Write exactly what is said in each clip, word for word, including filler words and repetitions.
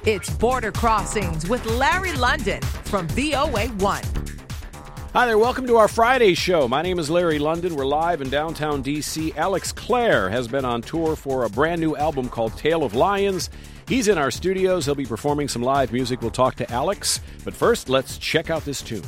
It's Border Crossings with Larry London from V O A one. Hi there, welcome to our Friday show. My name is Larry London. We're live in downtown D C. Alex Clare has been on tour for a brand new album called Tale of Lions. He's in our studios. He'll be performing some live music. We'll talk to Alex. But first, let's check out this tune.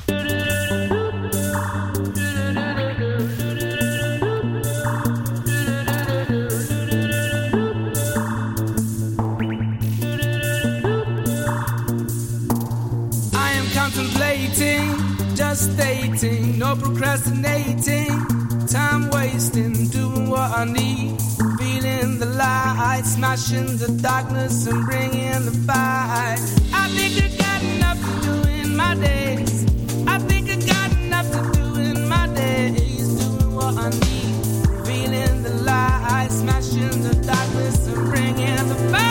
I am contemplating, just stating, no procrastinating, time wasting, doing what I need, feeling the light, smashing the darkness and bringing the fight. I think I got enough to do in my days. I think I got enough to do in my days, doing what I need, feeling the light, smashing the darkness and bringing the fight.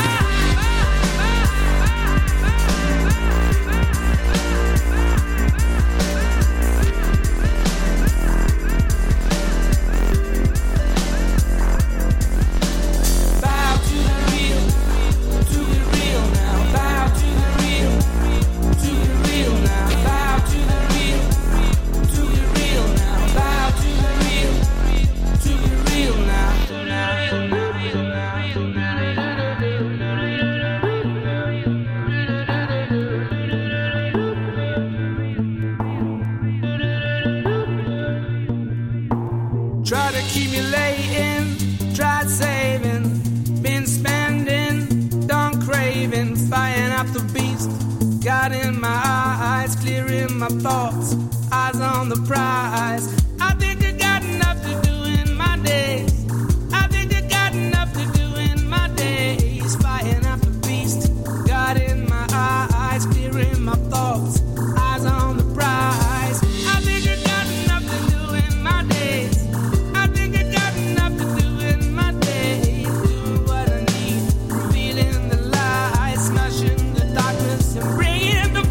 Try to keep me laying, tried saving, been spending, done craving, fighting up the beast, got in my eyes, clearing my thoughts, eyes on the prize. I think I got enough to do in my days. I think I got enough to do in my days, fighting up the beast, got in my eyes, clearing my thoughts, eyes on the prize. I think I got enough to do in my days. I think I got enough to do in my days, doing what I need, revealing the light, smashing the darkness and bringing the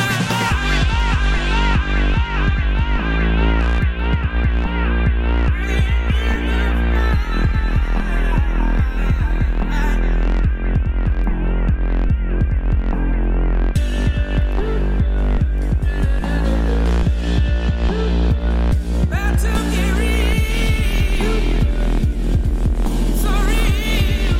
About to get real, so real.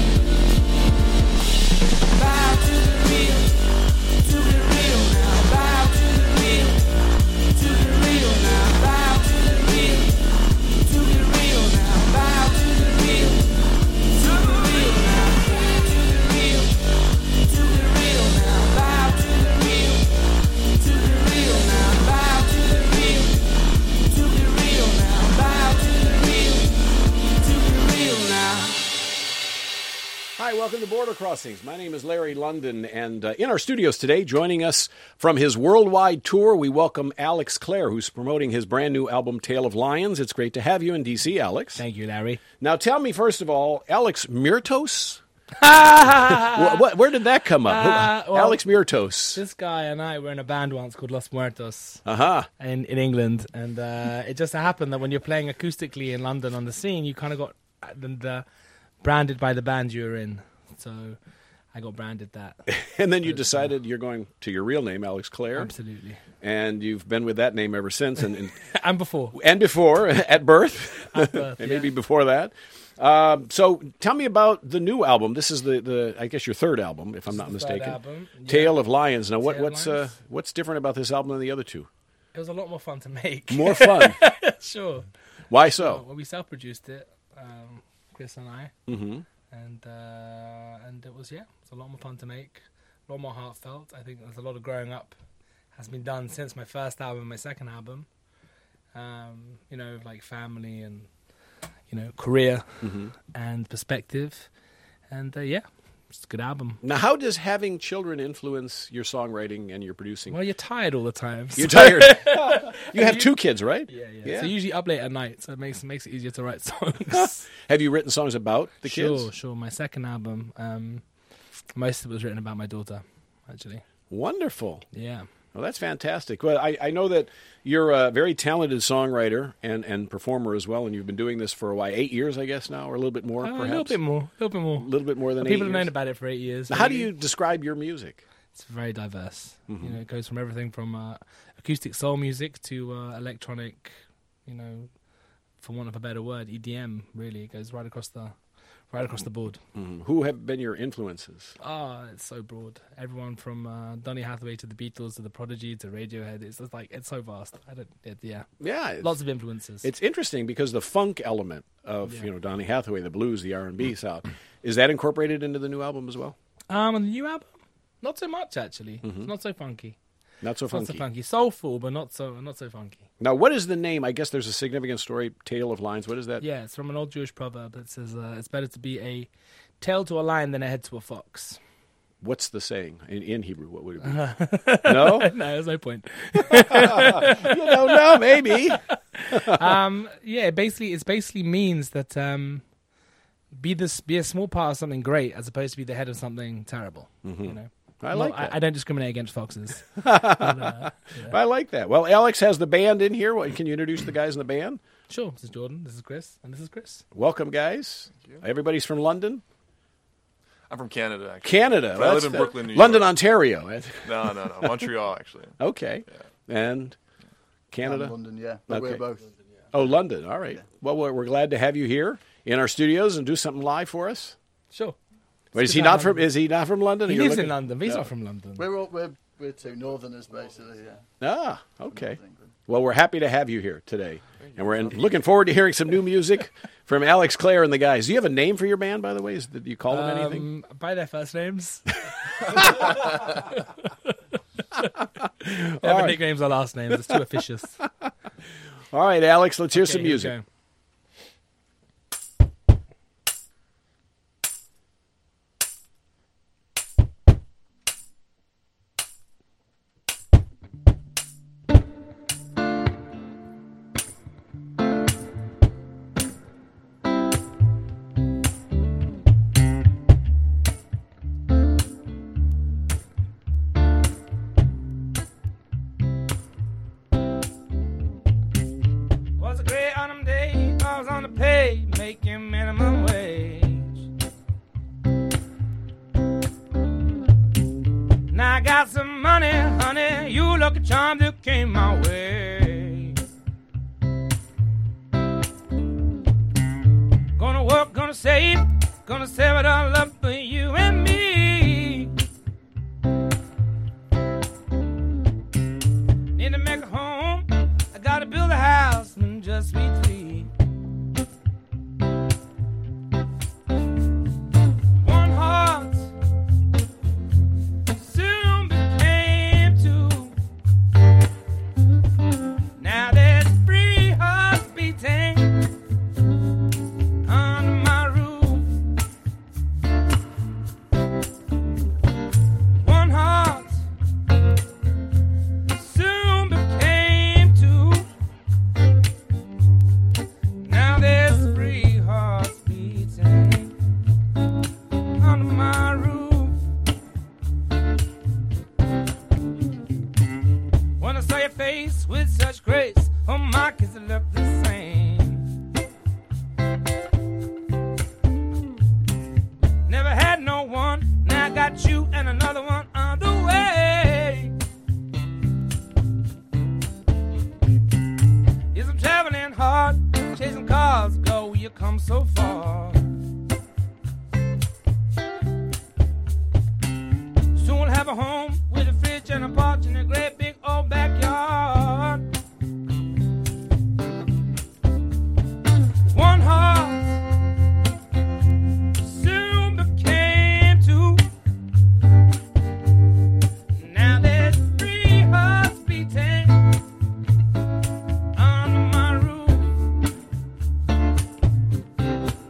About to the real, to the real now. About to the real, to the real now. About to the real, to the real now. About to the real, to the real now. To the real, to the real now. About to the real, to the real now. About to the real. To be real now, bow to the real, to be real now. Hi, welcome to Border Crossings. My name is Larry London, and uh, in our studios today, joining us from his worldwide tour, we welcome Alex Clare, who's promoting his brand new album, Tale of Lions. It's great to have you in D C, Alex. Thank you, Larry. Now, tell me, first of all, Alex Myrtos? Wh- wh- where did that come up? Uh, Who- well- Alex Myrtos. This guy and I were in a band once called Los Muertos Uh-huh. in, in England, and uh, it just happened that when you're playing acoustically in London on the scene, you kind of got uh, the, the branded by the band you were in. So I got branded that. And then you decided you're going to your real name, Alex Clare. Absolutely. And you've been with that name ever since. And and, And before. and before, at birth. At birth, and yeah. maybe before that. Um, so tell me about the new album. This is the, the I guess, your third album, if I'm not the third mistaken. album, yeah. Tale of Lions. Now, what, Tale of what's uh, Lions. what's different about this album than the other two? It was a lot more fun to make. More fun. Sure. Why so? Well, we self-produced it, um, Chris and I. Mm-hmm. and uh, and it was yeah, it's a lot more fun to make, a lot more heartfelt. I think there's a lot of growing up has been done since my first album, my second album. Um, you know, like family and you know career Mm-hmm. and perspective, and uh, yeah, it's a good album. Now, how does having children influence your songwriting and your producing? Well, you're tired all the time. You're so- tired. You have two kids, right? Yeah, yeah, So usually up late at night, so it makes makes it easier to write songs. Have you written songs about the sure, kids? Sure, My second album, um, most of it was written about my daughter, actually. Wonderful. Yeah. Well, that's fantastic. Well, I, I know that you're a very talented songwriter and, and performer as well, and you've been doing this for, why, eight years, I guess, now, or a little bit more, Uh, perhaps? a little bit more. A little bit more. A little bit more than But eight people have known years. about it for eight years. Now, how do really. you describe your music? It's very diverse. Mm-hmm. You know, it goes from everything from uh, acoustic soul music to uh, electronic, you know, for want of a better word, E D M. Really, it goes right across the, right across the board. Mm-hmm. Who have been your influences? Ah, it's so broad. Everyone from uh, Donny Hathaway to the Beatles to the Prodigy to Radiohead. It's just like it's so vast. I don't. It, yeah, Yeah, it's, lots of influences. it's interesting because the funk element of Yeah. you know Donny Hathaway, the blues, the R and B sound, is that incorporated into the new album as well? um, on the new album, not so much actually. It's not so funky. Not so It's not funky. so funky. Soulful, but not so not so funky. Now, what is the name? I guess there's a significant story, Tale of Lines. What is that? Yeah, it's from an old Jewish proverb that says uh, it's better to be a tail to a lion than a head to a fox. What's the saying in, in Hebrew? What would it be? No, No, there's no point. you don't know. Maybe. um, yeah, basically, it basically means that um, be this be a small part of something great as opposed to be the head of something terrible. You know, I Not- like that. I, I don't discriminate against foxes. But, uh, yeah. I like that. Well, Alex has the band in here. What, can you introduce the guys in the band? Sure, this is Jordan, this is Chris, and this is Chris. Welcome, guys. Everybody's from London, I'm from Canada, actually. Canada. But I That's live in the- Brooklyn, New London, York. Ontario. No, no, no. Montreal, actually. Okay, and Canada. And London, yeah. But Okay. we're both. Oh, London. All right. Well, we're we're glad to have you here in our studios and do something live for us. Sure. Wait, is good he to not have from? London. Is he not from London? He You're lives looking- in London, but he's No. not from London. We're all, we're we're two Northerners basically, yeah. Ah, okay. North England. Well, we're happy to have you here today, and we're in, looking forward to hearing some new music from Alex Clare and the guys. Do you have a name for your band, by the way? Is, do you call them anything? Um, by their first names. They have nicknames or last names. It's too officious. All right, Alex, let's hear Okay, some here we music. go. Was a great autumn day. I was on the pay, making minimum wage. Now I got some money, honey. You look a charm that came my way. Gonna work, gonna save, gonna save it all up for you and me. Need to make a home. I gotta build a house and just we three. One heart soon became two. Now there's three hearts beating under my roof. One heart soon became two. Now there's three hearts beating under my roof. When I saw your face with such grace, oh my kids look the same. Never had no one, now I got you and another one on the way. Yes, I'm traveling hard, chasing cars, go, you come so far. Soon we'll have a home with a fridge and a porch and a great big old backyard. One heart soon became two. Now there's three hearts beating under my roof.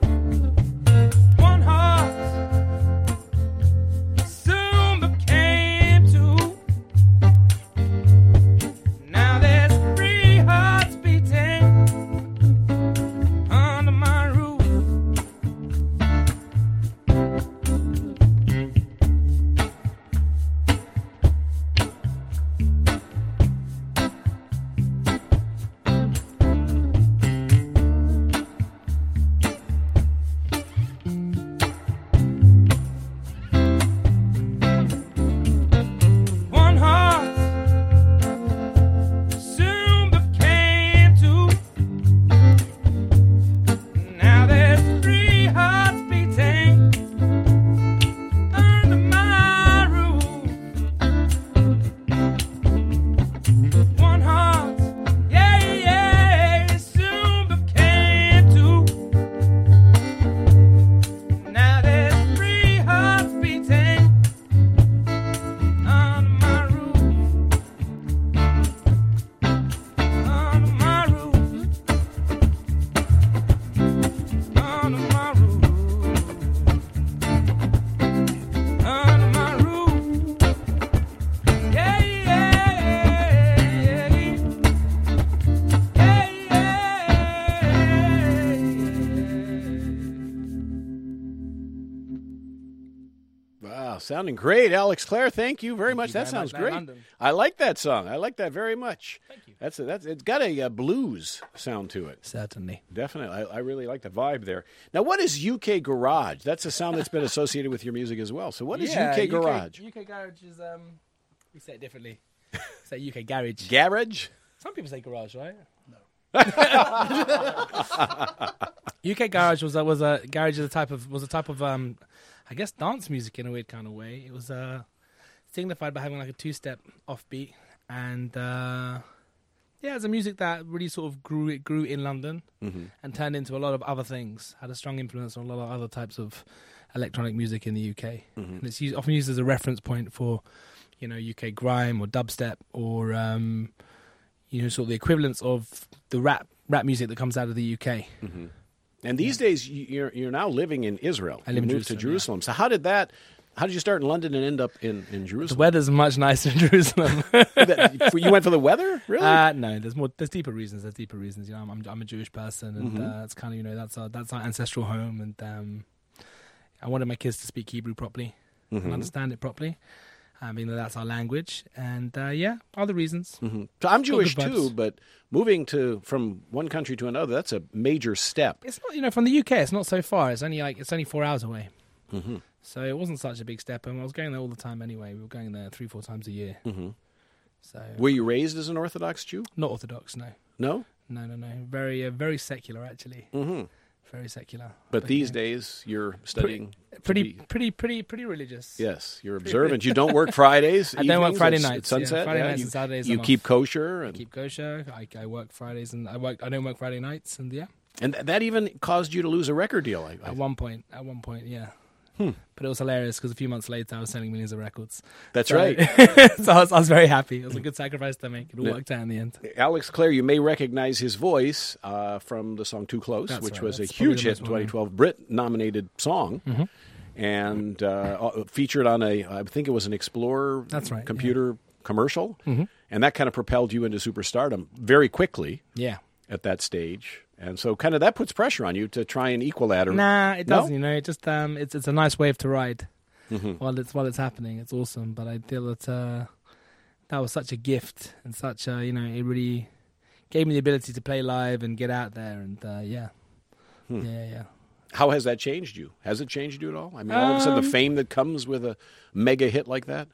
Ah, sounding great, Alex Clare. Thank you very Thank much. you That very sounds much, great. London. I like that song. I like that very much. Thank you. That's a, that's it's got a, uh blues sound to it. Certainly. Definitely, I, I really like the vibe there. Now, what is U K Garage? That's a sound that's been associated with your music as well. So, what is Yeah, U K Garage? U K Garage is um, we say it differently. We say U K Garage. Garage? Some people say garage, right? U K Garage was a, was a garage is a type of was a type of um, I guess dance music in a weird kind of way. It was uh, signified by having like a two step offbeat, and uh, yeah, it's a music that really sort of grew it grew in London Mm-hmm. and turned into a lot of other things. Had a strong influence on a lot of other types of electronic music in the U K, Mm-hmm. and it's used, often used as a reference point for you know U K grime or dubstep or um, you know sort of the equivalents of the rap rap music that comes out of the U K. Mm-hmm. And these days, you- you're you're now living in Israel. I live you in moved to Jerusalem, Jerusalem. So, how did that? How did you start in London and end up in, in The Jerusalem? weather's much nicer in Jerusalem. That- you went for the weather, really? Uh, no, there's more. There's deeper reasons. There's deeper reasons. You know, I'm I'm, I'm a Jewish person, and Mhm. uh, it's kind of you know that's our that's our ancestral home, and um, I wanted my kids to speak Hebrew properly Mhm. and understand it properly. I mean, that's our language, and uh, yeah, other reasons. Mhm. So I'm Jewish good too, vibes. but moving to from one country to another, that's a major step. It's not you know from the U K. It's not so far. It's only like it's only four hours away. Mm-hmm. So it wasn't such a big step, and I was going there all the time anyway. We were going there three, four times a year. Mm-hmm. So Were you raised as an Orthodox Jew? not Orthodox, no, No. no, no, no. Very, uh, very secular actually. Mm-hmm. Very secular. But these yeah. days, you're studying. to pretty, be- pretty, pretty, pretty religious. Yes, you're observant. You don't work Fridays. I don't work evenings Friday at- nights. At sunset. Yeah, Friday Yeah, nights you, and Saturdays. you I'm keep off. kosher, I and keep kosher. I, I work Fridays and I work. I don't work Friday nights, and yeah. and that even caused you to lose a record deal. I, I At one point, at one point, yeah. Hmm. But it was hilarious because a few months later, I was selling millions of records. That's So- right. so I was, I was very happy. It was a good sacrifice to make. It all Yeah. worked out in the end. Alex Clare, you may recognize his voice uh, from the song Too Close, That's which right. was That's a probably huge the hit most in well-known. twenty twelve, Brit-nominated song, Mhm. and uh, featured on a, I think it was an Explorer That's right, computer commercial, Mhm. and that kind of propelled you into superstardom very quickly Yeah. at that stage. And so kind of that puts pressure on you to try and equal that. Or, Nah, it No? doesn't. You know, it just um, it's it's a nice wave to ride Mhm. while it's while it's happening. It's awesome. But I feel that uh, that was such a gift and such a you know it really gave me the ability to play live and get out there and uh, yeah, Hmm. yeah, yeah. How has that changed you? Has it changed you at all? I mean, all of a sudden the Um, fame that comes with a mega hit like that?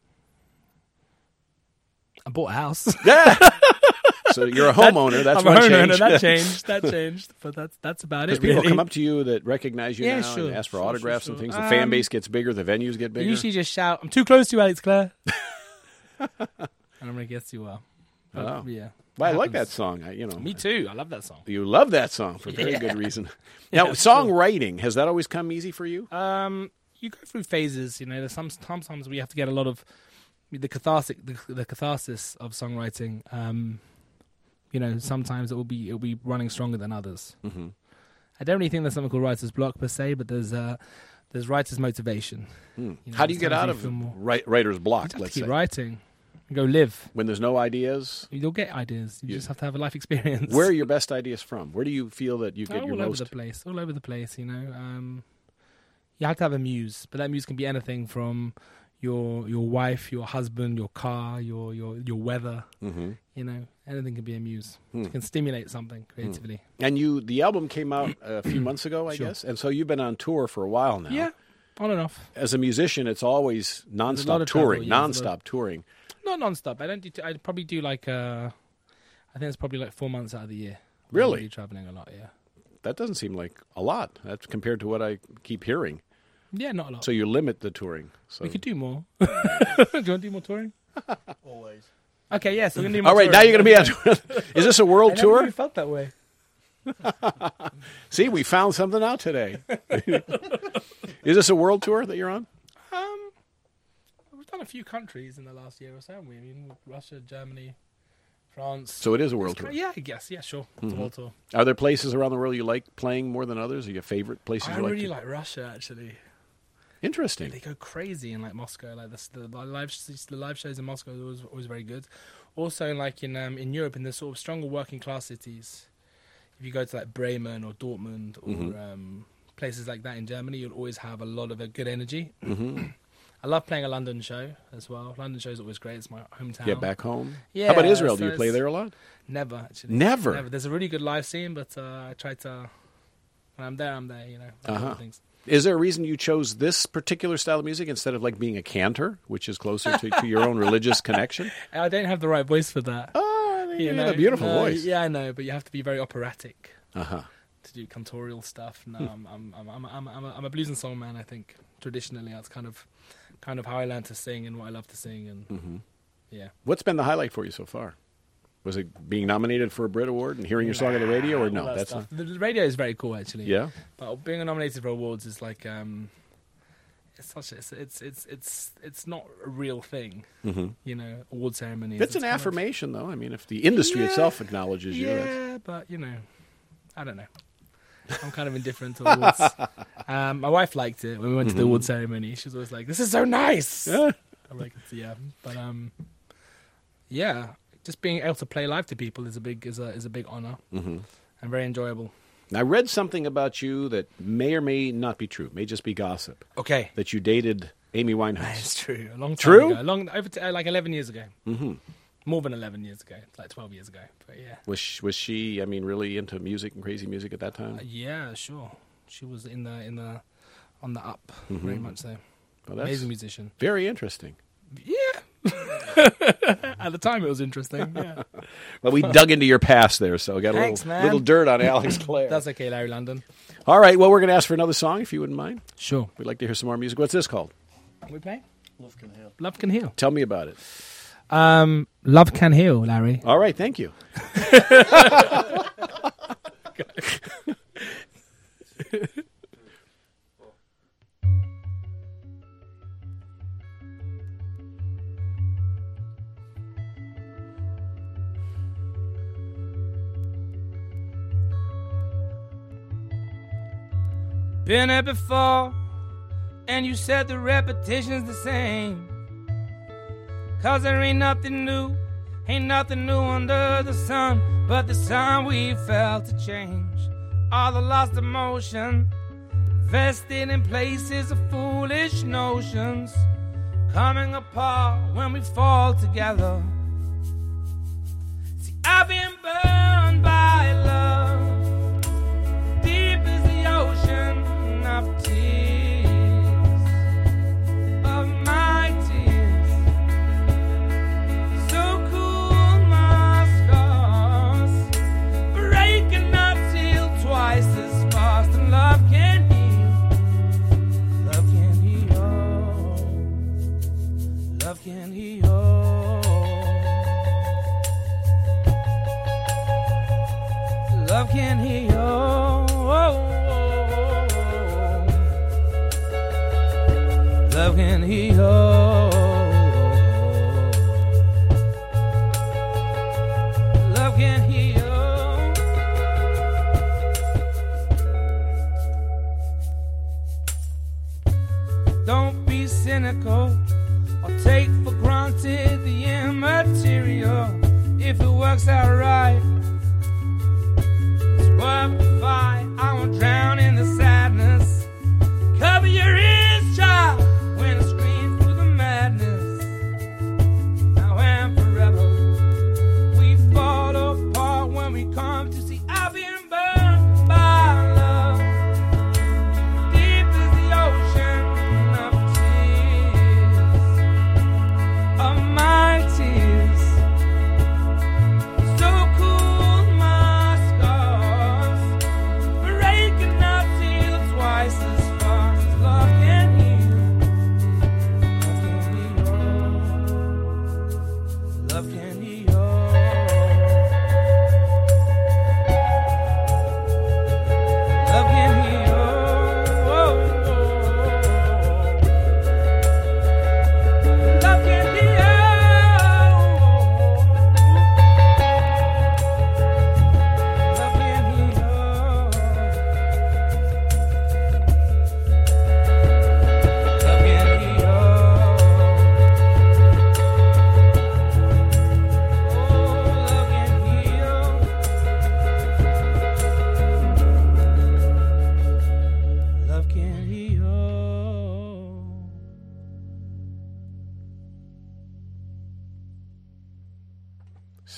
I bought a house. Yeah. So you're a homeowner. That's I'm a one homeowner. change. That changed. That changed. But that's that's about Because it. people Really. come up to you that recognize you Yeah, now sure, and ask for sure, autographs sure, and sure. things. The fan Um, base gets bigger. The venues get They bigger. usually just shout, "I'm too close to you, Alex Clare," and I'm gonna guess you are. But, Oh. yeah. Well, I It like that happens. song. I, you know, Me too. I love that song. You love that song for very Yeah. good reason. Yeah, Now, it's true. songwriting, has that always come easy for you? Um, you go through phases. You know, there's some sometimes we have to get a lot of the catharsis, the, the catharsis of songwriting. Um, you know, sometimes it will be it will be running stronger than others. Mm-hmm. I don't really think there's something called writer's block per se, but there's uh, there's writer's motivation. Hmm. You know, How do you get sometimes out you of feel more- write, writer's You block, just have let's to keep say? writing. And go live. When there's no ideas, You'll get ideas. You You- just have to have a life experience. where are your best ideas from? Where do you feel that you get all your over most? the place, all over the place. You know, um, you have to have a muse, but that muse can be anything from your your wife, your husband, your car, your your your weather. Mhm. You know, anything can be a muse. Hmm. It can stimulate something creatively. And you, the album came out a few months ago, I Sure. guess, and so you've been on tour for a while now. Yeah, on and off. As a musician, it's always There's a lot nonstop of travel, touring, yeah, there's a lot nonstop touring. Not non-stop. I don't do. T- I probably do like. Uh, I think it's probably like four months out of the year. I'm Really? traveling a lot. Yeah. That doesn't seem like a lot. That's compared to what I keep hearing. Yeah, not a lot. So you limit the touring. So we could do more. do you want to do more touring? Always. Okay, yes, we're gonna do more. all right, now touring. you're going to be on tour. Is this a I world never tour? really felt that way. See, we found something out today. Is this a world tour that you're on? Um, we've done a few countries in the last year or so, haven't we? I mean, Russia, Germany, France. So it is a world It's tour. ki- Yeah, I guess. Yeah, sure. It's a world tour. Are there places around the world you like playing more than others? Are your favorite places I you like? really to... like Russia, actually. Interesting. They go crazy in like Moscow. Like this, the, the live, the live shows in Moscow are always, always very good. Also, like in um, in Europe, in the sort of stronger working class cities, if you go to like Bremen or Dortmund or Mhm. um, places like that in Germany, you'll always have a lot of a good energy. hmm I love playing a London show as well. London show's always great. It's my hometown. Get back home. Yeah. How about Israel? Do so you play it's- there a lot? Never, actually. Never? Never. There's a really good live scene, but uh, I try to... When I'm there, I'm there, you know. like Uh-huh. other things. Is there a reason you chose this particular style of music instead of like being a cantor, which is closer to, to your own religious connection? I don't have the right voice for that. Oh, you you got know? a beautiful Uh, voice. Yeah, I know, but you have to be very operatic Uh-huh. to do cantorial stuff. No, I'm, I'm, I'm, I'm, I'm, I'm, a, I'm a blues and soul man, I think. Traditionally, that's kind of kind of how I learned to sing and what I love to sing. And Mm-hmm. yeah. What's been the highlight for you so far? Was it being nominated for a Brit Award and hearing your song on the radio, or All no? that That's stuff. not. The the radio is very cool, actually. Yeah. But being nominated for awards is like um, it's such a, it's, it's it's it's it's not a real thing, Mm-hmm. you know. Award ceremonies. It's an kind of- affirmation, though. I mean, if the industry Yeah, itself acknowledges you, that's... Yeah, but you know, I don't know. I'm kind of indifferent to awards. um, my wife liked it when we went to the award ceremony. She was always like, "This is so nice." Yeah. I'm like, yeah, but um, yeah, just being able to play live to people is a big is a is a big honor Mm-hmm. and very enjoyable. I read something about you that may or may not be true, may just be gossip, Okay, that you dated Amy Winehouse. it's true. A long time True? ago, a long over t- uh, like eleven years ago. Mm-hmm. More than eleven years ago, like twelve years ago. But yeah, Was she, was she, I mean, really into music and crazy music at that time? uh, yeah, sure. She was in the in the on the up, Mhm. very much so. Well, that's Amazing musician. very interesting. Yeah. At the time, it was interesting. Yeah. Well, we dug into your past there, so we got a Thanks, little, man. little dirt on Alex Clare. That's okay, Larry London. All right, well, we're going to ask for another song, if you wouldn't mind. Sure. We'd like to hear some more music. What's this called? We play. Love can heal. Love can heal. Tell me about it. Um, love can heal, Larry. All right, thank you. Been there before, and you said the repetition's the same. Cause there ain't nothing new, ain't nothing new under the sun. But this time we felt a change. All the lost emotion, invested in places of foolish notions, coming apart when we fall together. See, I've been burned by love, deep as the ocean of tears, of my tears. So cool my scars, breaking up till twice as fast. And love can heal, love can heal, love can heal, love can heal. Love can heal. Love can heal. Don't be cynical or take for granted the immaterial. If it works out right, it's worth the fight. I won't drown in the sadness. Cover your ears, child, when I scream through the madness. Now and forever, we fall apart when we come to see. I've been burned by love, deep as the ocean of tears, of my tears. So cool my scars, breaking up till twice as far as love can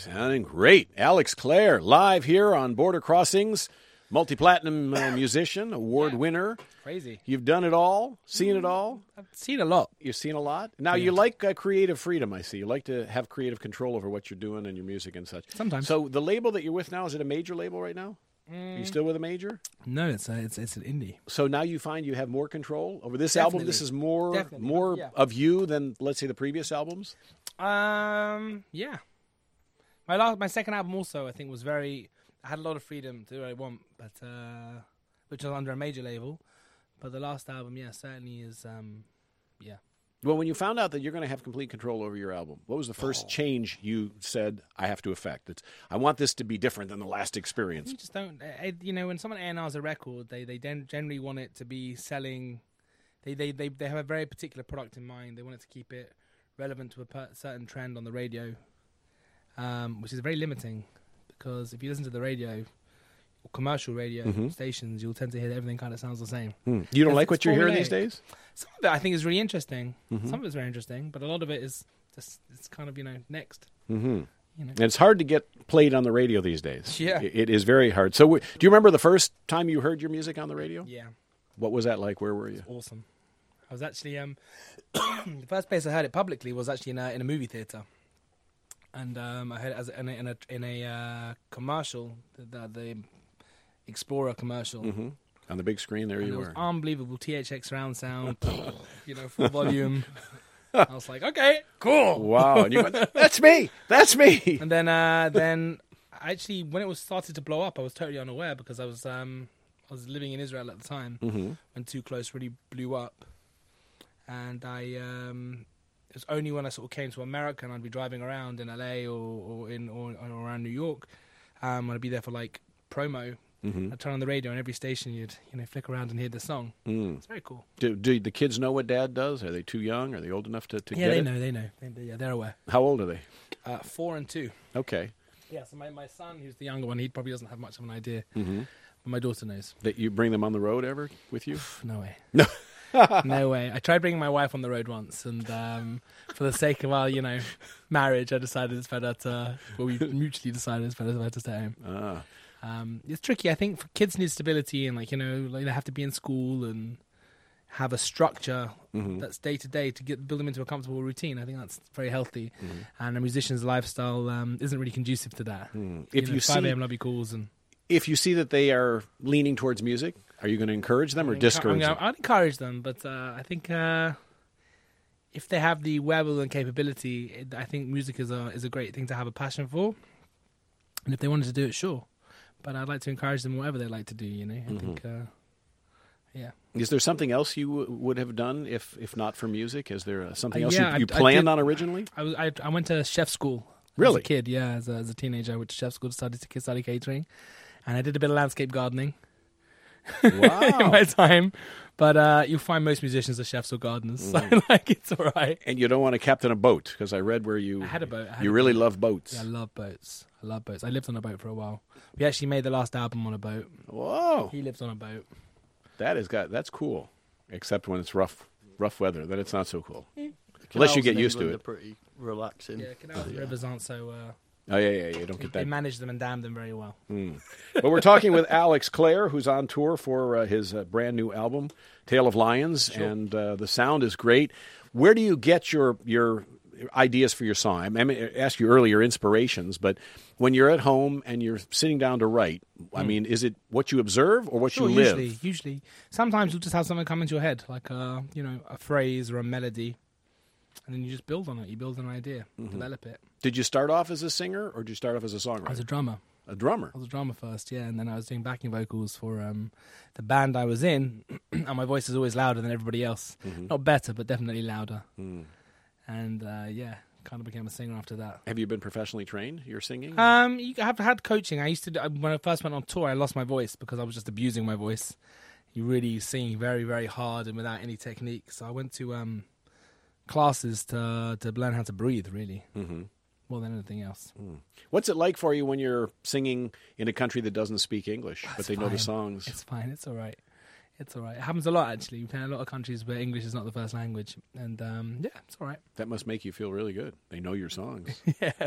Sounding great. Alex Clare, live here on Border Crossings, multi-platinum uh, musician, award Yeah. winner. Crazy. You've done it all, seen it all. I've seen a lot. You've seen a lot. Now, you like uh, creative freedom, I see. You like to have creative control over what you're doing and your music and such. Sometimes. So the label that you're with now, is it a major label right now? Are you still with a major? No, it's a, it's it's an indie. So now you find you have more control over this Definitely. album? This is more Definitely. more Yeah. of you than, let's say, the previous albums? Um, yeah. My last, my second album also, I think, was very. I had a lot of freedom to do what I want, but uh, which was under a major label. But the last album, yeah, certainly is. Um, yeah. Well, when you found out that you're going to have complete control over your album, what was the first change you said, I have to affect? It's, I want this to be different than the last experience. You just don't. I, you know, when someone A and R's a record, they they then generally want it to be selling. They, they they they have a very particular product in mind. They want it to keep it relevant to a per- certain trend on the radio, um, which is very limiting, because if you listen to the radio, or commercial radio Mm-hmm. stations, you'll tend to hear that everything kind of sounds the same. Hmm. You don't It's- like what it's you're hearing these formulaic. days? Some of it I think is really interesting. Mm-hmm. Some of it's very interesting, but a lot of it is just it's kind of you know next. Mm-hmm. You know. And it's hard to get played on the radio these days. Yeah. It, it is very hard. So, w- do you remember the first time you heard your music on the radio? Yeah. What was that like? Where were you? Awesome. I was actually um the first place I heard it publicly was actually in a in a movie theater, and um I heard it as in a in a, in a uh, commercial, the, the the Explorer commercial. Mm-hmm. On the big screen, there And you it was were. unbelievable T H X surround sound, you know, full volume. I was like, okay, cool. Wow. And you went, that's me. That's me. And then uh then actually when it was started to blow up, I was totally unaware, because I was um I was living in Israel at the time Mm-hmm. when Too Close really blew up. And I, um, it was only when I sort of came to America and I'd be driving around in L A or, or in or, or around New York, um, I'd be there for like promo. Mm-hmm. I'd turn on the radio, and every station you'd you know flick around and hear the song. Mm. It's very cool. Do, do the kids know what Dad does? Are they too young? Are they old enough to, to Yeah, get they it? know, they know. They, they, yeah, they're aware. How old are they? Uh, four and two. Okay. Yeah, so my, my son, who's the younger one, he probably doesn't have much of an idea. Mm-hmm. But my daughter knows. That you bring them on the road ever with you? No way. No. No way. I tried bringing my wife on the road once, and um, for the sake of our, you know, marriage, I decided it's better to, well, we mutually decided it's better to stay home. Ah. Um, it's tricky. I think for kids need stability, and like, you know, like they have to be in school and have a structure Mm-hmm. that's day to day to get build them into a comfortable routine. I think that's very healthy. Mm-hmm. And a musician's lifestyle um, isn't really conducive to that. Mm. You If know, you five see a.m. lobby calls and if you see that they are leaning towards music, are you going to encourage them or I'm discourage gonna- them? I'd encourage them, but uh, I think uh, if they have the wherewithal and capability, it, I think music is a is a great thing to have a passion for. And if they wanted to do it, sure. But I'd like to encourage them whatever they like to do. You know, I Mm-hmm. think, uh, yeah. Is there something else you w- would have done if, if not for music? Is there uh, something Uh, else yeah, you, you I- I planned did- on originally? I was I, I went to chef school. Really? As a kid, yeah. As a, as a teenager, I went to chef school to study to study catering, and I did a bit of landscape gardening in Wow. my time. But uh, you'll find most musicians are chefs or gardeners, so like it's all right. And you don't want to captain a boat, because I read where you I had a boat. I had you a really boat. love boats. Yeah, I love boats. I love boats. I lived on a boat for a while. We actually made the last album on a boat. Whoa, He lived on a boat. that is got that's cool. Except when it's rough rough weather, then it's not so cool. The Unless you canals get in used to England it. Are pretty relaxing. Yeah, canals and rivers aren't so. Uh, Oh yeah, yeah, you don't get they that. manage them and dam them very well. But we're talking with Alex Clare, who's on tour for uh, his uh, brand new album, Tale of Lions, and uh, the sound is great. Where do you get your your ideas for your song? I, mean, I asked you earlier inspirations, but when you're at home and you're sitting down to write, I mean, is it what you observe or what Sure, you live? usually, usually. Sometimes you'll just have something come into your head, like a you know a phrase or a melody, and then you just build on it. You build an idea, develop it. Did you start off as a singer or did you start off as a I was songwriter? a drummer. A drummer. I was a drummer first, yeah, and then I was doing backing vocals for um, the band I was in, and my voice is always louder than everybody else. Not better, but definitely louder. And uh, yeah, kind of became a singer after that. Have you been professionally trained? You're singing? Um, you have had coaching. I used to do, when I first went on tour. I lost my voice because I was just abusing my voice. You really singing very, very hard and without any technique. So I went to um, classes to to learn how to breathe, really, Mhm. more than anything else. What's it like for you when you're singing in a country that doesn't speak English, but It's they know the fine. songs? It's fine. It's all right. It's all right. It happens a lot, actually. We've been in a lot of countries where English is not the first language, and um, yeah, it's all right. That must make you feel really good. They know your songs. Yeah.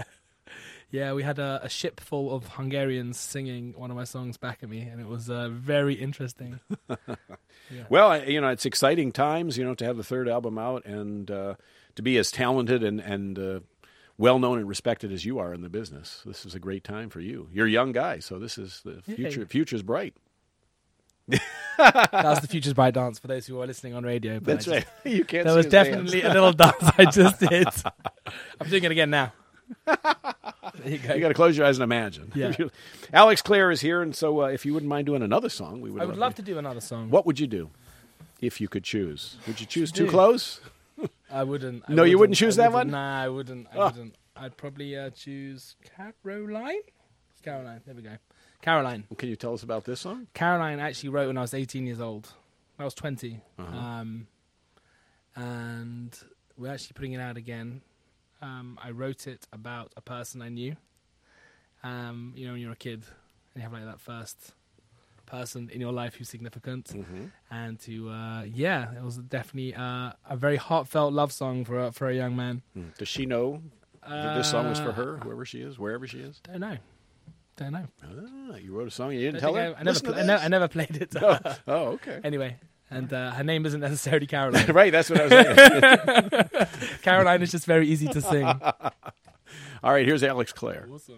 Yeah, we had a, a ship full of Hungarians singing one of my songs back at me, and it was uh, very interesting. Yeah. Well, I- you know, it's exciting times, you know, to have the third album out and uh, to be as talented and, and uh, well-known and respected as you are in the business. This is a great time for you. You're a young guy, so this is the future. Yeah. Future's bright. That was the Future's Bright dance for those who are listening on radio. But That's I just- right. You can't There see was his definitely hands. a little dance I just did. I'm doing it again now. There you go. You got to close your eyes and imagine. Yeah. Alex Clare is here, and so uh, if you wouldn't mind doing another song, we would. I would love to do another song. What would you do if you could choose? Would you choose Too do? Close? I wouldn't. I No, you wouldn't choose I that wouldn't. one? Nah, I wouldn't. I Oh. wouldn't. I'd probably uh, choose Caroline. Caroline. There we go. Caroline. Can you tell us about this song? Caroline actually wrote when I was eighteen years old. I was twenty. Uh-huh. Um, and we're actually putting it out again. Um, I wrote it about a person I knew. Um, you know, when you're a kid and you have like that first person in your life who's significant. Mm-hmm. And to, uh, yeah, it was definitely uh, a very heartfelt love song for a, for a young man. Does she know that this song was for Uh, her, whoever she is, wherever she is? Don't know. Don't know. Ah, you wrote a song and you didn't Don't tell think her? I, I, never Listen to pla- I, ne- this. I never played it. Oh, oh, okay. Anyway, and uh, her name isn't necessarily Caroline. Right, that's what I was saying. Caroline is just very easy to sing. All right, here's Alex Clare. Awesome.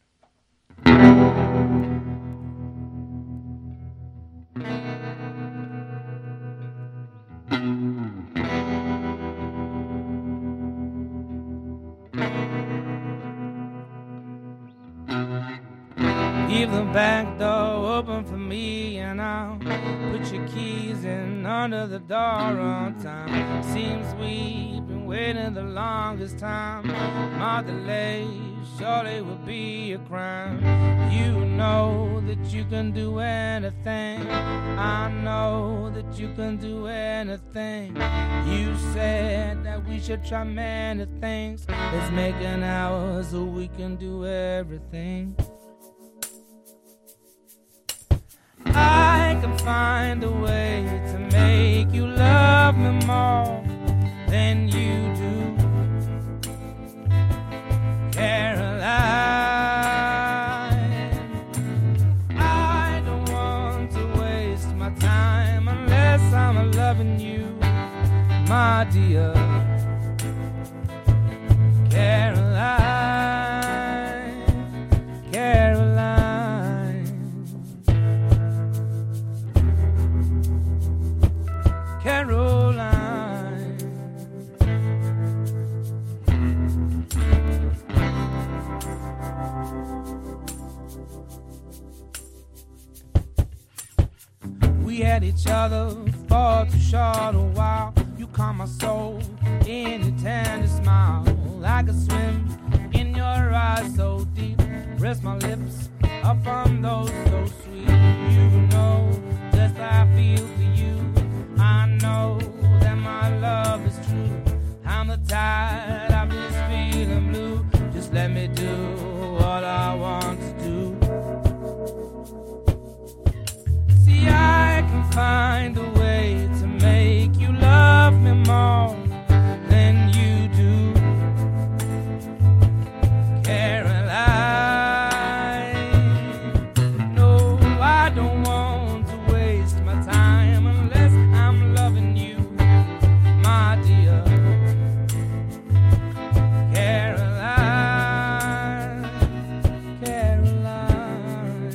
Leave the back door open for me, and I'll put your keys in under the door on time. Seems we've been waiting the longest time. My delay surely would be a crime. You know that you can do anything. I know that you can do anything. You said that we should try many things. Let's make an hour so we can do everything. I can find a way to make you love me more than you do, Caroline. I don't want to waste my time unless I'm loving you, my dear Caroline, Caroline. Caroline, we had each other for too short a while. You calm my soul in your tender smile. I could swim in your eyes so deep. Rest my lips up on those so sweet. You know just how I feel for you. I know that my love is true. I'm the tide, I'm just feeling blue. Just let me do what I want to do. See, I can find a way to make you love me more than you do, Caroline. No, I don't want to waste my time unless I'm loving you, my dear Caroline, Caroline,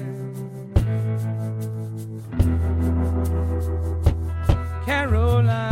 Caroline.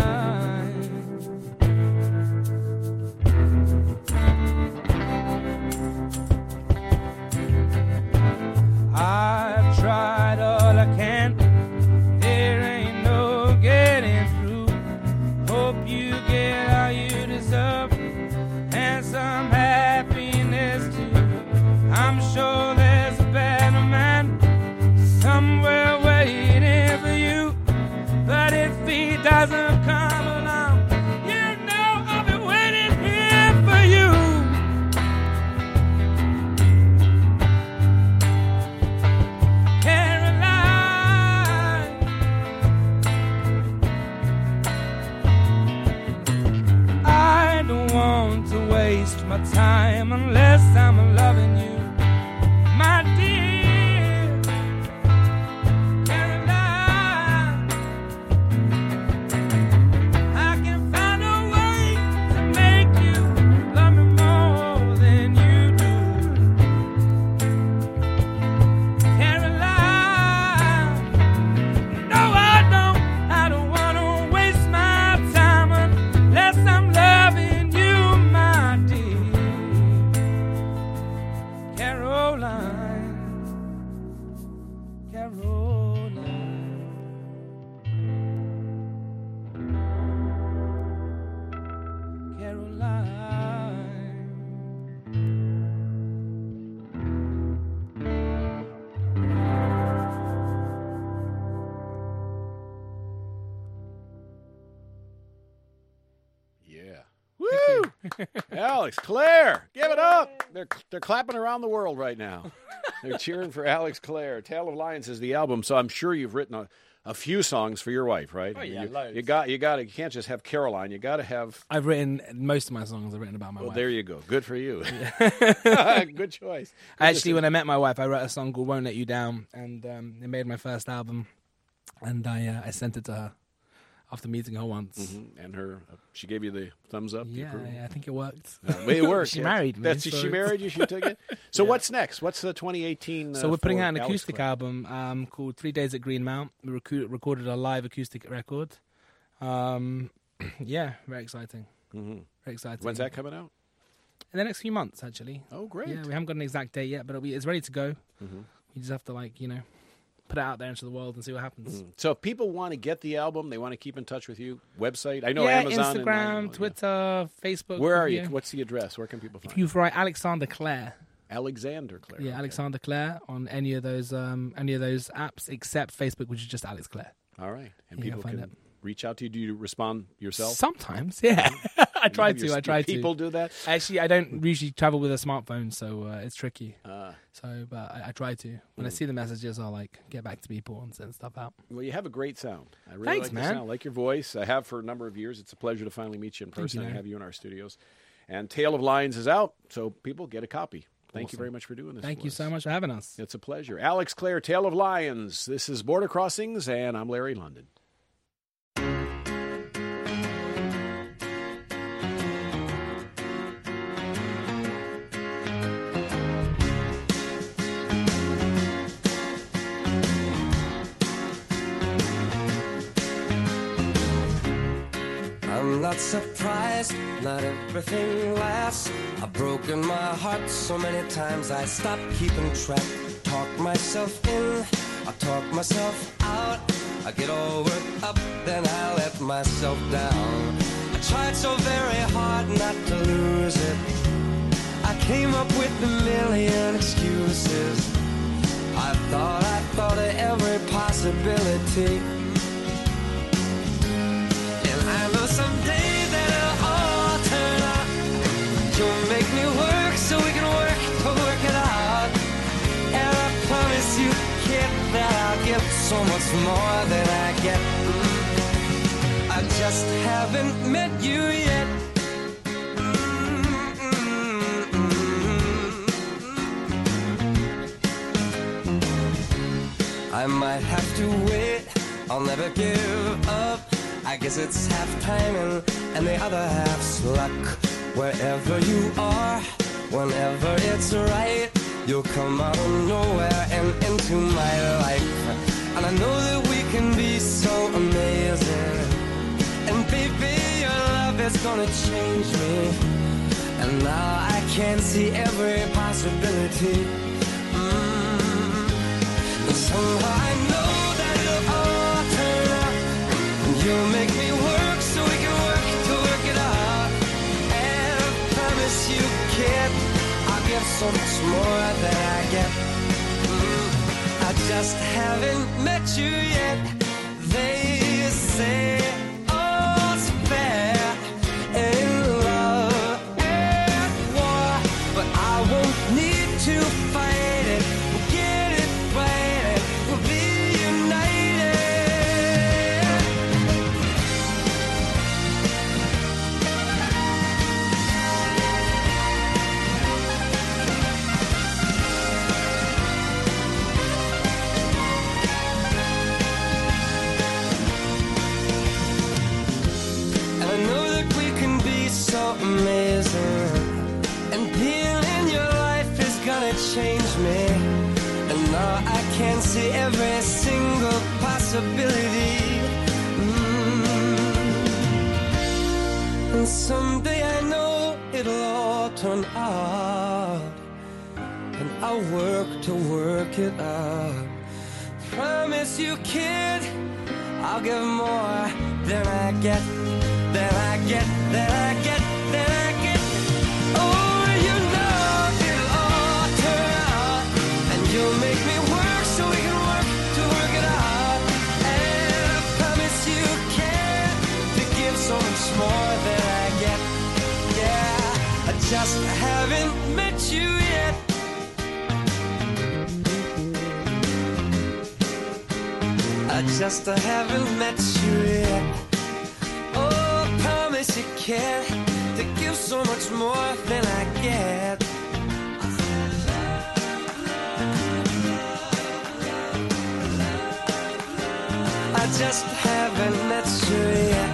I've tried all I can, there ain't no getting through. Hope you get all you deserve and some happiness too. I'm sure there's a better man somewhere waiting for you, but if he doesn't come waste my time unless I'm loving you, my dear Caroline. I can find a way to make you love me more than you do, Caroline. No, I don't, I don't want to waste my time unless I'm loving you, my dear Caroline, Caroline, Yeah. Woo! Alex Clare, give it up. They're they're clapping around the world right now. They're cheering for Alex Clare. Tale of Lions is the album, so I'm sure you've written a, a few songs for your wife, right? Oh, yeah, you, loads. You got you got you can't just have Caroline. You got to have. I've written most of my songs. I've written about my Well, wife. there you go. Good for you. Good choice. Actually, when I met my wife, I wrote a song called "Won't Let You Down," and um, it made my first album. And I uh, I sent it to her after meeting her once. Mhm. And her, uh, she gave you the thumbs up. the Yeah, approval? yeah, I think it worked. Uh, well, it worked. She yeah. married me, That's so she it's- married you. She took it. So what's next? What's the twenty eighteen? So uh, we're putting for out an Alex acoustic Clare? album um, called Three Days at Green Mount. We recu- recorded a live acoustic record. Um, yeah, very exciting. Mhm. Very exciting. When's that coming out? In the next few months, actually. Oh, great. Yeah, we haven't got an exact date yet, but it'll be, it's ready to go. Mhm. You just have to, like, you know, put it out there into the world and see what happens. Mm. So if people want to get the album, they want to keep in touch with you. Website? I know yeah, Amazon. and, Instagram, uh, yeah. Twitter, Facebook. Where are you? yeah. What's the address? Where can people find If you write Alexander Clare, Alexander Clare. yeah, okay. Alexander Clare on any of those um, any of those apps except Facebook, which is just Alex Clare. All right. And Yeah, people find can it. reach out to you. Do you respond yourself? Sometimes, yeah. I try Your- to. I try to. People do that? Actually, I don't usually travel with a smartphone, so uh, it's tricky. Uh, So, but I, I try to. When I Mm. see the messages, I'll like get back to people and send stuff out. well, you have a great sound. I really Thanks, like man. the sound. I like your voice. I have for a number of years. It's a pleasure to finally meet you in Thank person you, and Larry. have you in our studios. And Tale of Lions is out, so people get a copy. Thank you Awesome. very much for doing this. Thank for you us. so much for having us. It's a pleasure. Alex Clare, Tale of Lions. This is Border Crossings, and I'm Larry London. I'm not surprised, not everything lasts. I've broken my heart so many times I stopped keeping track. Talk myself in, I talk myself out. I get all worked up, then I let myself down. I tried so very hard not to lose it. I came up with a million excuses. I thought, I thought of every possibility. I know someday that it'll all turn out. You'll make me work so we can work to work it out. And I promise you, kid, that I'll give so much more than I get. Mm. I just haven't met you yet. Mm-mm-mm-mm. I might have to wait, I'll never give up. I guess it's half timing and the other half's luck. Wherever you are, whenever it's right, you'll come out of nowhere and into my life. And I know that we can be so amazing. And baby, your love is gonna change me. And now I can see every possibility. Mm. And somehow I know that it'll all turn out. You'll make me work so we can work to work it out. And I promise you, kid, I'll give so much more than I get. Mm, I just haven't met you yet. They say all's fair in love and war, but I won't need to fight it. We'll get it right and we'll be united. see every single possibility. Mm. And someday I know it'll all turn out, and I'll work to work it out. Promise you, kid, I'll give more than I get, than I get, than I get, than I get. Oh, you know it'll all turn out, and you'll make me work so we can work to work it out. And I promise you, kid, to give so much more than I get. Yeah, I just haven't met you yet. I just haven't met you yet. Oh, I promise you can't to give so much more than I get. I just haven't met you yet.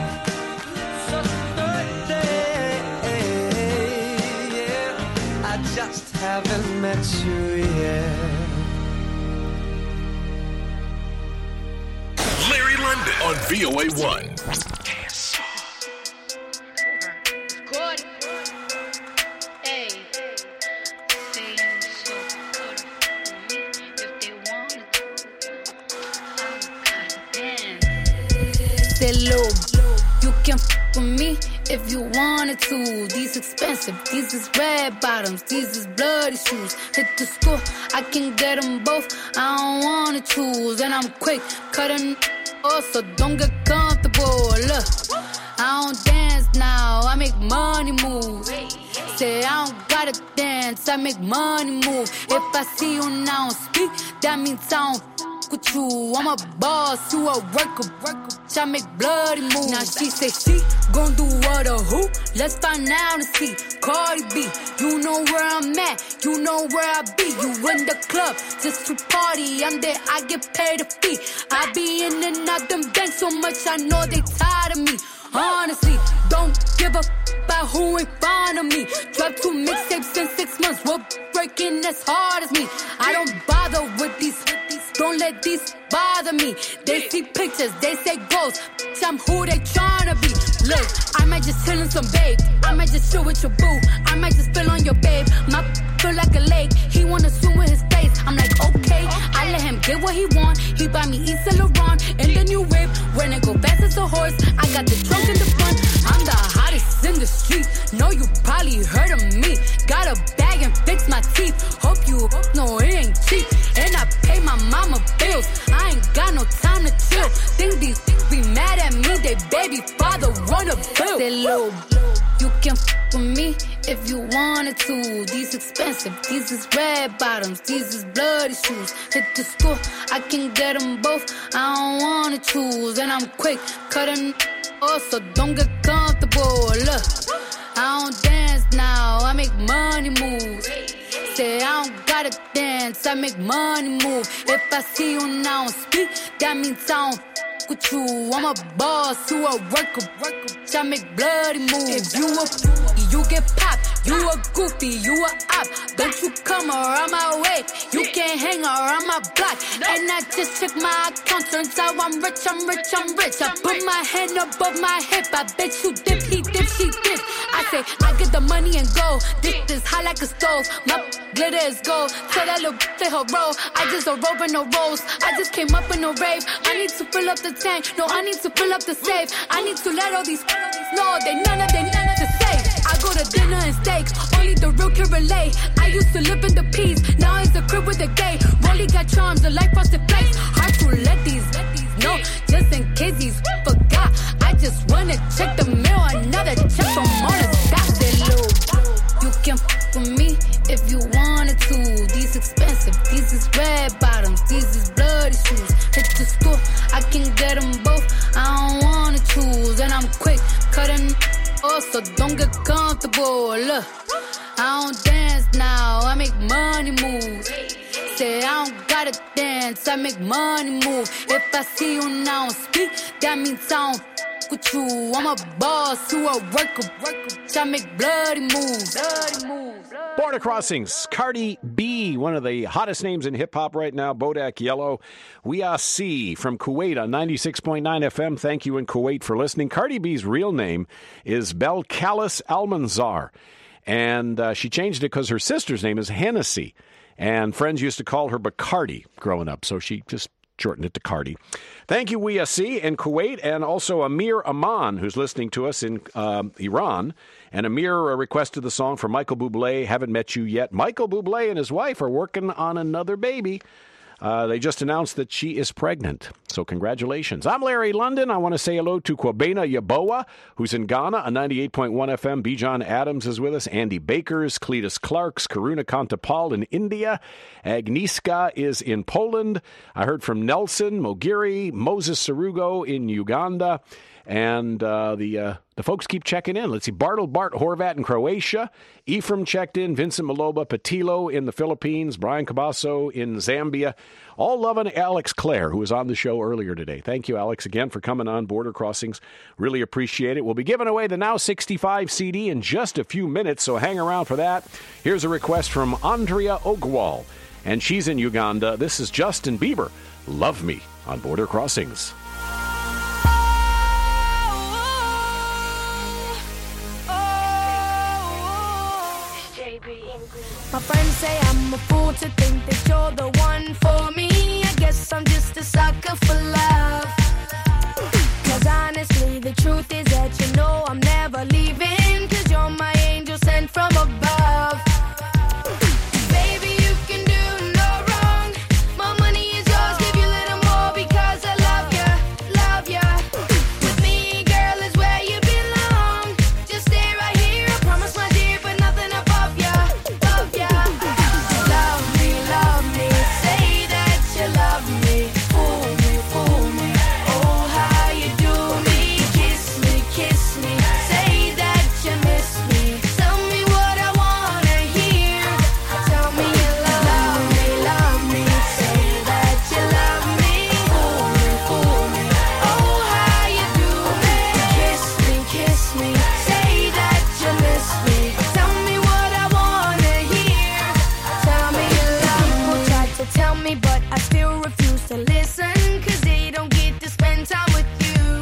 Yeah, I just haven't met you yet. Larry London on V O A one. Say, Lou, you can f with me if you wanted to. These expensive, these is red bottoms, these is bloody shoes. Hit the school, I can get them both. I don't wanna choose, and I'm quick cutting off, so don't get comfortable. Look, I don't dance now, I make money move. Say I don't gotta dance, I make money move. If I see you now speak, that means I don't with you. I'm a boss, you a worker, worker. I make bloody moves. Now she say she gon' do what or who? Let's find out and see. Cardi B, you know where I'm at, you know where I be. You in the club just to party, I'm there, I get paid a fee. I be in and out them banks so much, I know they tired of me. Honestly, don't give a f about who ain't fond of me. Drop two mixtapes in six months, we're breaking as hard as me. I don't bother with these, don't let these bother me. They see pictures, they say goals, I'm who they tryna be. Look, I might just chill in some babe, I might just chill with your boo, I might just spill on your babe. My feel like a lake, he wanna swim with his face. I'm like, okay, I let him get what he want. He buy me East Saint Laurent and the new whip. When it go fast as a horse, I got the trunk in the front. I'm the hottest in the street, know you probably heard of me. Got a bag and fix my teeth, hope you know it ain't cheap. And I pay my mama bills, I ain't got no time to chill. Think these be mad at me, they baby father wanna build. Say, Lil, you can f with me if you wanted to. These expensive, these is red bottoms, these is bloody shoes. Hit the school, I can get them both, I don't wanna choose. And I'm quick cutting off, so don't get comfortable. Look, I don't dance now, I make money move. Say I don't gotta dance, I make money move. If I see you now speak, that means I don't with you. I'm a boss, you a worker, worker. I make bloody moves. If you a you get popped, you a goofy, you a op. Don't you come around my way, you can't hang around my block. And I just check my account, turns out I'm rich, I'm rich, I'm rich. I put my hand above my hip, I bet you dip, he dip, she dip. I say, I get the money and go, this is hot like a stove. My glitter is gold, tell that little play her role. I just a rope and no rolls, I just came up in a rave. I need to fill up the tank, no, I need to fill up the safe. I need to let all these know they none of they none to say. I go to dinner and steak, only the real can relate. I used to live in the peace, now it's a crib with a gay. Rolly got charms, the life frosted flakes. Hard to let these, let these know, just in case he's forgot. I just wanna check the mail, another check from all the stocks they low. You can f with me if you wanted to. These expensive, these is red bottoms, these is bloody shoes. Hit the school, I can get them both, I don't wanna choose. And I'm quick cutting off, so don't get comfortable. Look, I don't dance now, I make money move. Say I don't gotta dance, I make money move. If I see you now speak, that means I don't fuck with you. I'm a boss who a worker, worker. I make bloody moves. Bloody moves. Border Crossings, Cardi B, one of the hottest names in hip-hop right now, Bodak Yellow. We are C from Kuwait on ninety-six point nine F M. Thank you in Kuwait for listening. Cardi B's real name is Belcalis Almanzar, and uh, she changed it because her sister's name is Hennessy, and friends used to call her Bacardi growing up, so she just shortened it to Cardi. Thank you, We See, in Kuwait, and also Amir Aman, who's listening to us in um, Iran. And Amir uh, requested the song for Michael Bublé, Haven't Met You Yet. Michael Bublé and his wife are working on another baby. Uh, they just announced that she is pregnant. So congratulations. I'm Larry London. I want to say hello to Kwabena Yaboa, who's in Ghana on ninety-eight point one F M. Bijan Adams is with us. Andy Bakers, Cletus Clarks, Karuna Kantapal in India. Agnieszka is in Poland. I heard from Nelson, Mogiri, Moses Sarugo in Uganda. And uh, the uh, the folks keep checking in. Let's see. Bartle Bart Horvat in Croatia. Ephraim checked in. Vincent Maloba Patilo in the Philippines. Brian Cabasso in Zambia. All loving Alex Clare, who was on the show earlier today. Thank you, Alex, again for coming on Border Crossings. Really appreciate it. We'll be giving away the Now sixty-five C D in just a few minutes, so hang around for that. Here's a request from Andrea Ogwal, and she's in Uganda. This is Justin Bieber. Love Me on Border Crossings. My friends say I'm a fool to think that you're the one for me. I guess I'm just a sucker for love. Cause honestly, the truth is that you know I'm never leaving. Cause you're my angel sent from above. Baby, you can do no wrong. My money is yours, give you a little more because I love ya, love ya. With me, girl, is where you belong. Just stay right here, I promise my dear, but nothing above ya. Love me, love me, say that you love me. Fool me, fool me, oh how you do me. Kiss me, kiss me, say that you miss me. Tell me what I wanna hear. Tell me you love me, love me, say that you love me. Fool me, fool me, oh how you do me. Kiss me, kiss me, say that you miss me. Tell me what I wanna hear. Tell me you love me. People try to tell me, but I still refuse to listen. Cause they don't get to spend time with you.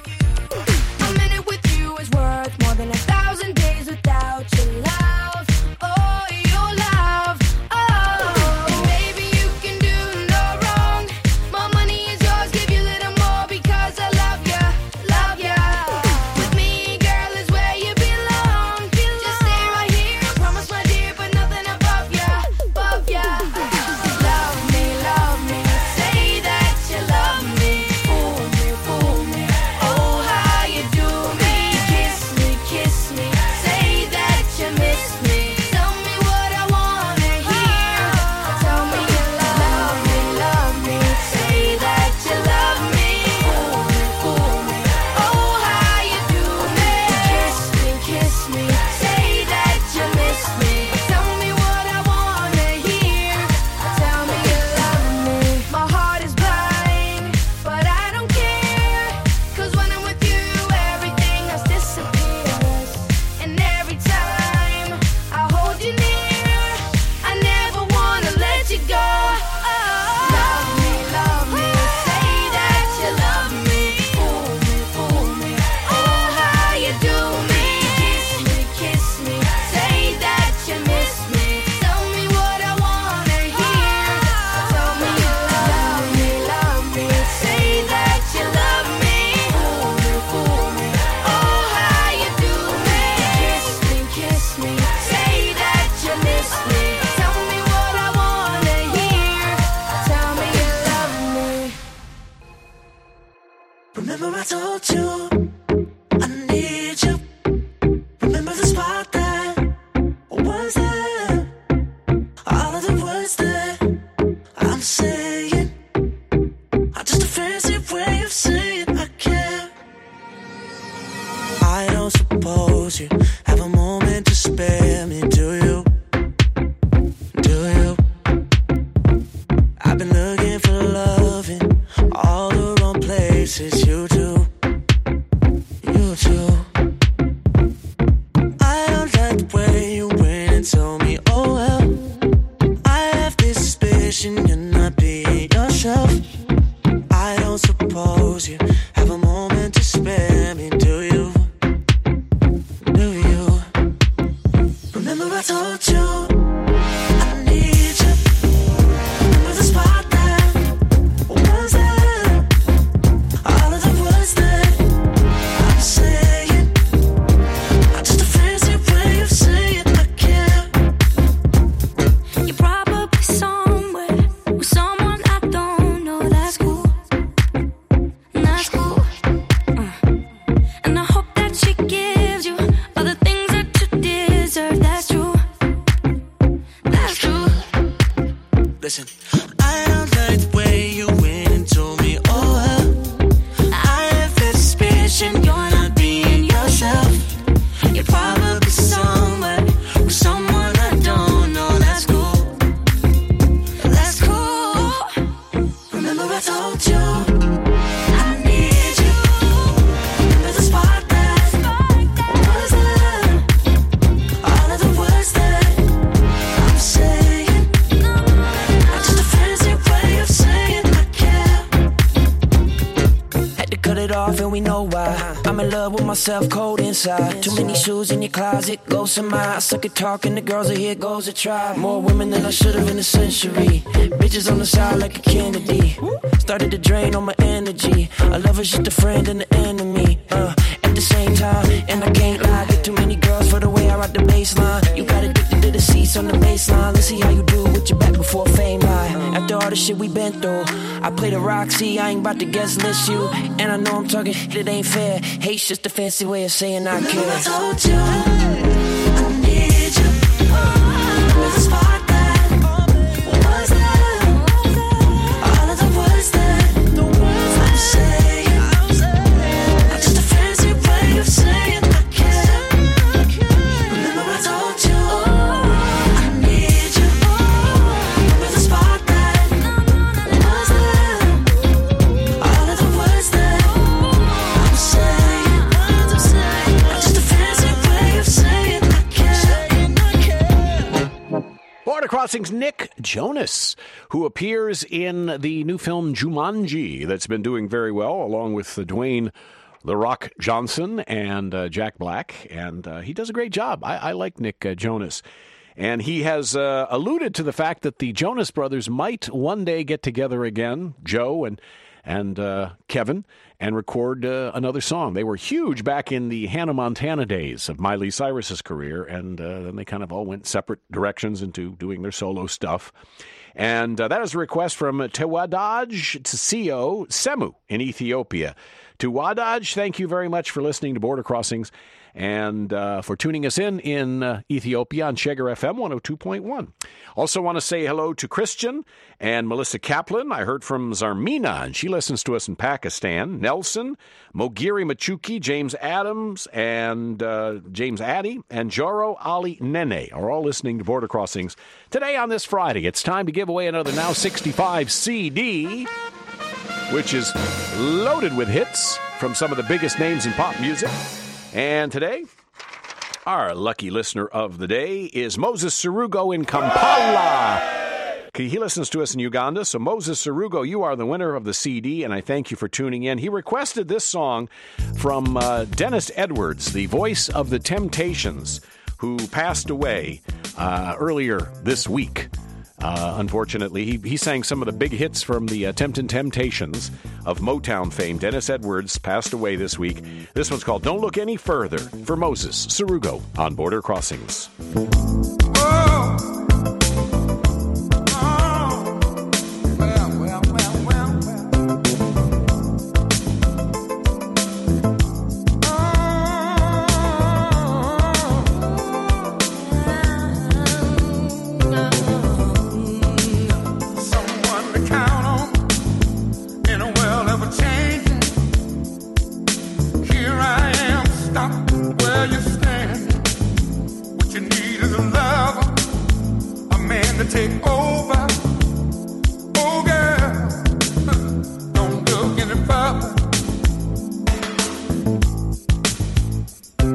A minute with you is worth more than a thousand days without your love. Oh, your love. Oh, baby, you can do no wrong. My money is yours, give you a little more because I love ya, love ya. With me, girl, is where you belong. Just stay right here, I promise my dear, but nothing above ya, above ya. Love me, love me, say that you love me. Fool me, fool me, oh how you do me. Kiss me, kiss me, say that you miss me. Tell me what I wanna hear. Tell me you love me, love me, say that you love me. Fool me, fool me, oh how you do me. Kiss me, kiss me, say that you miss me. Tell me what I wanna hear. Tell me you love me. My heart is blind, but I don't care. Cause when I'm with you, everything else disappears. And every time I hold you near, I never wanna let you go. Love me, love me, say that you love me. Fool me, fool me, oh how you do me. Kiss me, kiss me, say that you miss me. Tell me what I wanna hear. Tell me you love me, love me, say that you love me. Fool me, fool me, oh how you do me. Kiss me, kiss me, say that you miss me. Tell me what I wanna hear. Tell me you love me. Remember I told you I need you. Remember the spot that was there. All of the words that I'm saying are just a fancy way of saying I care. I don't suppose you have a moment to spare me, do you? Do you? I've been looking for love in all the wrong places, you do. you. I don't like the way you went and told me, oh well. I have this suspicion you're not being yourself. I don't suppose you have a moment to spare me, do you? Do you? Remember I told you I need you. Remember the spot that was there. All of the words that I'm saying are just a fancy way of saying I care. You're probably somewhere with someone I don't know. That's cool. That's cool. Uh. And I hope that she gives you all the things that you deserve. That's true. That's true. Listen, I don't like the way you went and told me, oh well. I have this suspicion you're not being yourself. You're probably somewhere with someone I don't know. That's cool. That's cool. Remember I told you I need you. Remember the spot that was there. All of the words that I'm saying are just a fancy way of saying I care. Had to cut it off and we know why. I'm in love with myself, cold inside. Too many shoes in your closet, go some mile. I suck at talking to girls, and here goes a try. More women than I should've in a century. Bitches on the side like a Kennedy. Started to drain on my energy. I love her, just a friend and an enemy. Uh, at the same time, and I can't lie. Get too many girls for the way I rock the baseline. You got addicted to the seats on the baseline. Let's see how you do with your back before fame lie. After all the shit we been through, I play the Roxy, I ain't about to guest list you. And I know I'm talking, it ain't fair. Hate's just a fancy way of saying I care. Remember I told you I need you. Remember the spot that was there. All of the words that I'm saying are just a fancy way of saying I care. Remember I told you I need you. Remember the spot that was there. All of the words that I'm saying are just a fancy way of saying I care. Border Crossing's Nick Jonas, who appears in the new film Jumanji that's been doing very well, along with uh, Dwayne The Rock Johnson and uh, Jack Black. And uh, he does a great job. I, I like Nick uh, Jonas. And he has uh, alluded to the fact that the Jonas Brothers might one day get together again, Joe and and uh, Kevin, and record uh, another song. They were huge back in the Hannah Montana days of Miley Cyrus's career, and uh, then they kind of all went separate directions into doing their solo stuff. And uh, that is a request from Tewadaj Tsio Semu in Ethiopia. Tewadaj, thank you very much for listening to Border Crossings and uh, for tuning us in in uh, Ethiopia on Chegar F M one oh two point one. Also want to say hello to Christian and Melissa Kaplan. I heard from Zarmina, and she listens to us in Pakistan. Nelson, Mogiri Machuki, James Adams, and uh, James Addy, and Joro Ali Nene are all listening to Border Crossings today on this Friday. It's time to give away another Now sixty-five C D, which is loaded with hits from some of the biggest names in pop music. And today, our lucky listener of the day is Moses Sarugo in Kampala. He listens to us in Uganda. So Moses Sarugo, you are the winner of the C D, and I thank you for tuning in. He requested this song from uh, Dennis Edwards, the voice of the Temptations, who passed away uh, earlier this week. Uh, unfortunately, he, he sang some of the big hits from the uh, Temptin' Temptations of Motown fame. Dennis Edwards passed away this week. This one's called Don't Look Any Further for Moses Sarugo on Border Crossings. Take over, oh girl, don't look any further.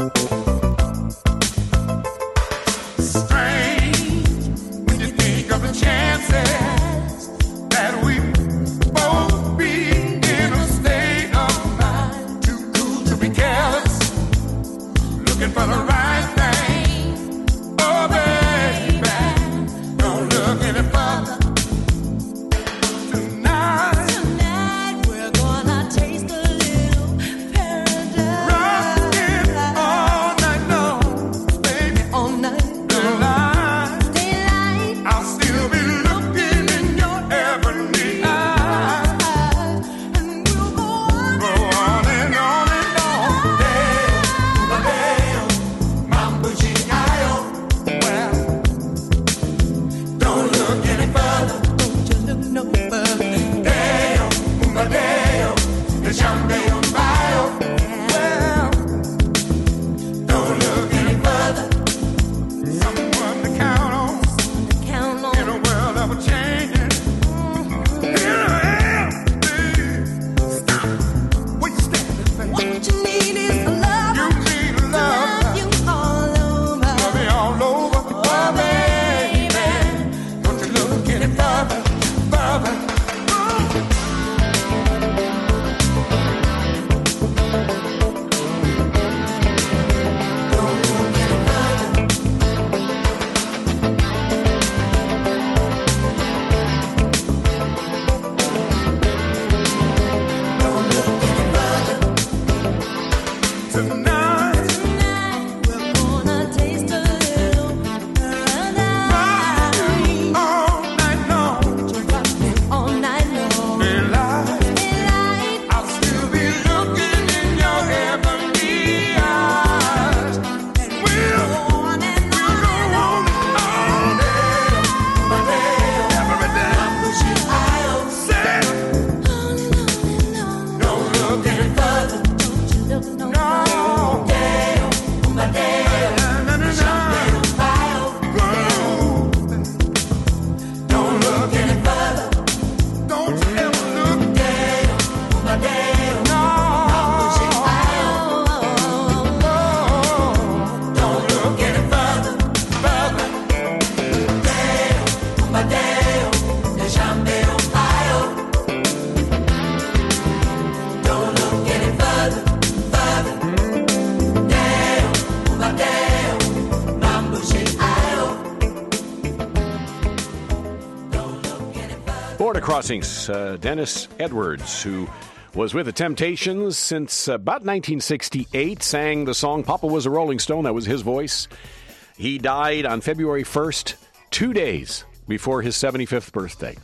Crossings, uh, Dennis Edwards, who was with the Temptations since about nineteen sixty-eight, sang the song Papa Was a Rolling Stone. That was his voice. He died on February first, two days before his seventy-fifth birthday.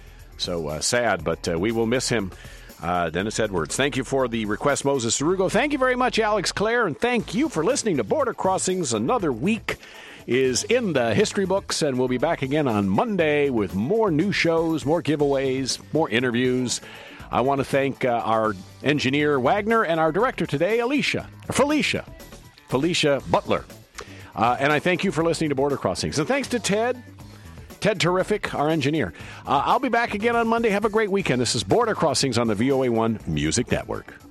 So uh, sad, but uh, we will miss him. Uh, Dennis Edwards. Thank you for the request, Moses Sarugo. Thank you very much, Alex Clare, and thank you for listening to Border Crossings. Another week is in the history books, and we'll be back again on Monday with more new shows, more giveaways, more interviews. I want to thank uh, our engineer, Wagner, and our director today, Alicia, Felicia, Felicia Butler. Uh, and I thank you for listening to Border Crossings. And thanks to Ted, Ted Terrific, our engineer. Uh, I'll be back again on Monday. Have a great weekend. This is Border Crossings on the V O A one Music Network.